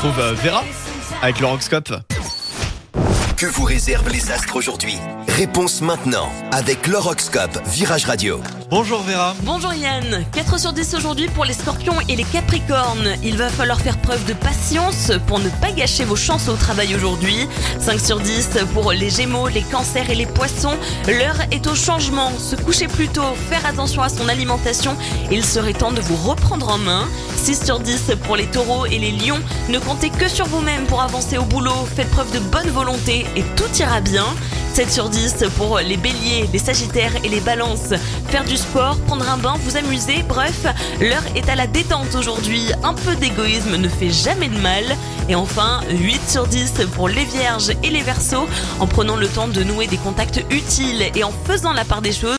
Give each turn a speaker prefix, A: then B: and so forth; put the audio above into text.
A: retrouve Vera avec l'horoscope.
B: Que vous réservent les astres aujourd'hui? Réponse maintenant avec l'horoscope Virage Radio.
A: Bonjour Vera.
C: Bonjour Yann, 4 sur 10 aujourd'hui pour les scorpions et les capricornes. Il va falloir faire preuve de patience pour ne pas gâcher vos chances au travail aujourd'hui. 5 sur 10 pour les gémeaux, les cancers et les poissons. L'heure est au changement, se coucher plus tôt, faire attention à son alimentation. Il serait temps de vous reprendre en main. 6 sur 10 pour les taureaux et les lions. Ne comptez que sur vous-même pour avancer au boulot. Faites preuve de bonne volonté et tout ira bien. 7 sur 10 pour les béliers, les sagittaires et les balances. Faire du sport, prendre un bain, vous amuser, bref, l'heure est à la détente aujourd'hui. Un peu d'égoïsme ne fait jamais de mal. Et enfin, 8 sur 10 pour les vierges et les verseaux. En prenant le temps de nouer des contacts utiles et en faisant la part des choses,